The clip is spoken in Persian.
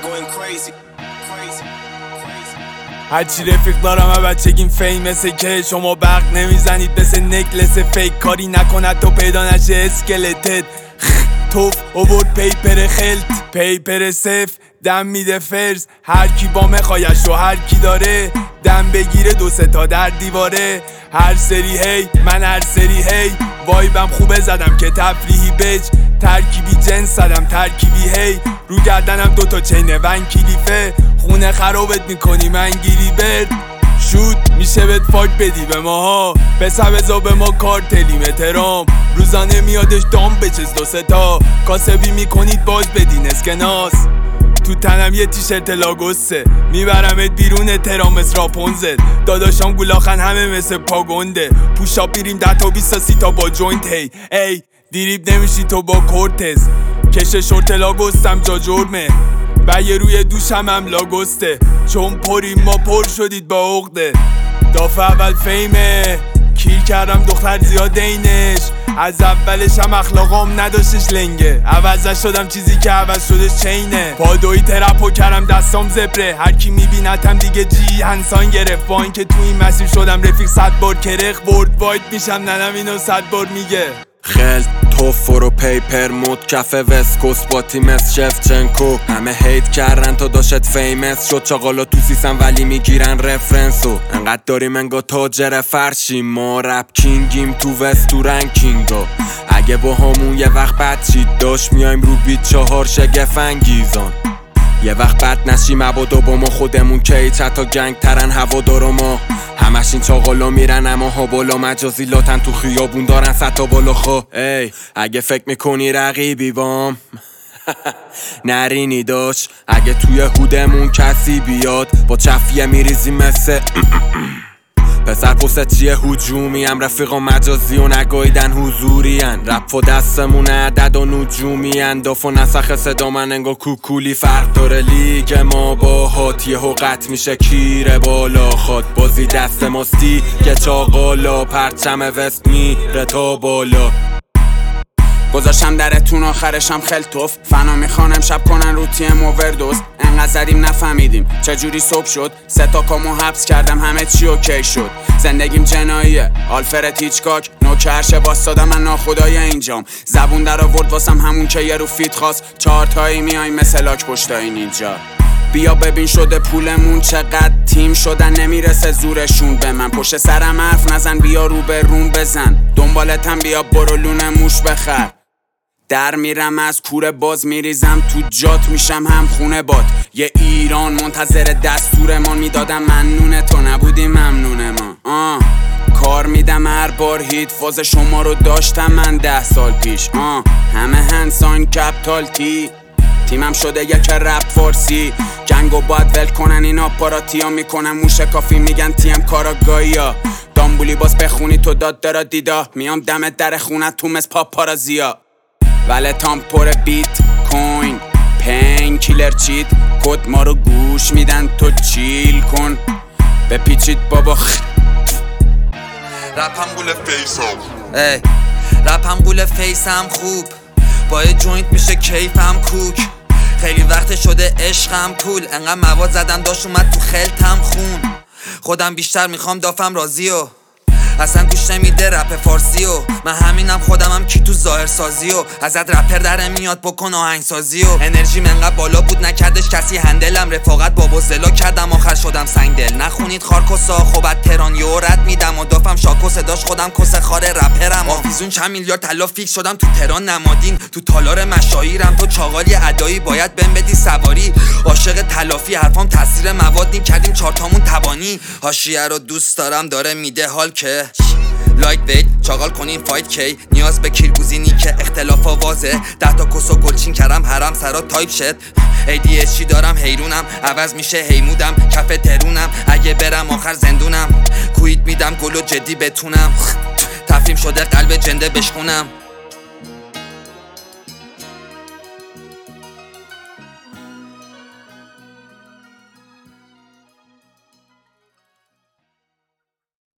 هرچی رفیق دارم و بچگیم فیمسه که شما برق نمیزنید مثل نکلس فیک. کاری نکند تو پیدا نشه اسکلتت. توف اوورد پیپر خلط پیپر صف دم میده فرز. هر کی با مخایش و هر کی داره دم بگیره دو سه تا در دیواره. هر سری هی من هر سری هی وایبم خوبه زدم که تفریحی بج. ترکیبی جنس زدم ترکیبی هی رو گردنم دوتا چین ون کلیفه. خونه خرابت میکنی من گیری برد شود میشه بهت فاک بدی به ماها. بسا به ما کارتلیم احترام روزانه میادش دام بچز دو سه تا. کاسبی میکنید باز بدین اسکناس. تو تنم یه تیشرت لاگوسه میبرمت بیرون ترامس راپونزل. داداشام گولاخن همه مثل پاگونده. پوشا بیریم 10 تا 20 تا 30 تا با جوینت هی ای دیریب نمیشی تو با کورتز. کش شورت لاگوستم جا جرمه و یه روی دوشم هم لاگوسته. چون پریم ما پر شدید با عقده. دافع اول فیمه کیر کردم دختر زیاد اینش. از اولش هم اخلاقام نداشتش لنگه. عوضش شدم چیزی که عوض شدش چینه. پادوی ترپو کردم دستام زبره. هر کی میبینتم دیگه جی هنسان گرفت. با این که تو این مسیر شدم رفیق 100 بار کرخ ورد واید میشم ننم اینو 100 بار میگه. خلط توفر و پیپر مود کف وسکوس با تیمس شفچنکو. همه هیت کردن تا داشت فیمس شد. چاقالا تو سیسن ولی میگیرن رفرنسو. انقدر داریم انگا تاجر فرشیم. ما رپ کینگیم تو وست تو رنکینگا. اگه با همون یه وقت بد چید داشت میایم رو بیت 4 شگف انگیزان. یه وقت بد نشیم مبادا با ما خودمون کی چتا گنگ ترن هوادارا ما. همش این چاقالا میرن اما ها بالا مجازی لاتن تو خیابون دارن 100 تا بالا خوا. ای اگه فکر میکنی رقیبی بام نرینی داشت. اگه توی هودمون کسی بیاد با چفیه میریزی مثل پسر پست چیه هجومی هم رفیقا مجازی و نگایدن حضوری هن. رپ و دستمون عدد و نجومی هن. داف و نسخ صدا من انگا کوکولی فرق داره. لیگ ما با هاتیه و قط میشه کیره بالا. خواد بازی دست ماستی که چاقالا. پرچم وست میره تا بالا. گذاشتم درتون آخرشم خلطوف. فنا میخوانم شب کنن رو تیم اووردوز. انقدر زدیم نفهمیدیم چجوری صبح شد. 3 تا کامو حبس کردم همه چی اوکی شد. زندگیم جناییه آلفرد هیچکاک. نوکرشه باستادم من ناخدای اینجام. زبون در آورد واسم همون که یه رو فیت خواست. 4 تایی میایم مثل لاک پشتای نینجا. بیا ببین شده پولمون چقدر تیم شدن نمیرسه زورشون به من. پشت سرم حرف نزن بیا رو به روم بزن. دنبالتم بیا برو لونه موش بخر. در میرم از کوره باز میریزم تو جات میشم هم خونه باد. یه ایران منتظر دستورمان میدادم ممنونه تو نبودی ممنون ما. کار میدم هر بار هیت فاز شما رو داشتم من 10 سال پیش. همه هنسان کپتال تی تیمم شده یک رپ فارسی. جنگو باید ول کنن این آپاراتیا. میکنن موشه کافی میگن تیم کاراگاهیا. دامبولی باز بخونی تو داد دارا دیدا. میام دم در خونه تو مس پاپارازیا. ولتام پر بیت کوین پین کیلر چیت. کد ما رو گوش میدن تو چیل کن. بپیچید بابا رپم گول فیسم. رپم گول فیسم خوب. با یه جوینت میشه کیفم کوک. خیلی وقت شده عشقم کول. انقدر مواد زدم داشت اومد تو خلطم خون. خودم بیشتر میخوام دافم راضی و اصلا گوش نمیده رپ فارسی و من همینم خودمم کی تو ظاهر سازی و ازت رپر در میاد بکن آهنگ سازی و انرژی منقدر بالا بود نکردش کسی هندلم. رفاقت بابا زلا کردم آخر شدم سنگ دل. نخونید خارکسا خوبت تران یه رد میدم و دافم شاکو صداش خودم کس خار رپرم. آفیزون چند میلیارد طلا فیکس شدم تو تران نمادین. تو تالار مشاهیرم تو چاقالی ادایی باید بهم بدی سواری. عاشق تلافی حرفام تاثیر مواد نیم کردیم 4 تامون تبانی. حاشیه رو دوست دارم داره میده حال که لایک ویت چاقال کنیم فایت کی. نیاز به کیرگوزینی که اختلاف آوازه. 10 تا کسو گلچین کردم حرم سرا تایپ شد. ADHD دارم حیرونم عوض میشه هیمودم کف ترونم. اگه برم آخر زندونم کویت میدم گلو جدی بتونم. تفریم شده قلب جنده بشخونم.